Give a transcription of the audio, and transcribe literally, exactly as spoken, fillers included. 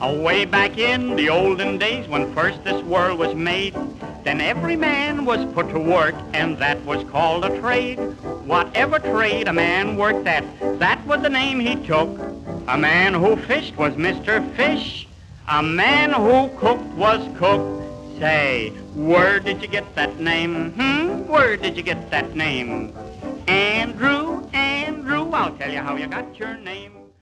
Away back in the olden days when first this world was made, then every man was put to work, and that was called a trade. Whatever trade a man worked at, that was the name he took. A man who fished was Mister Fish. A man who cooked was Cook. Say, where did you get that name? Hmm? Where did you get that name? Andrew, Andrew, I'll tell you how you got your name.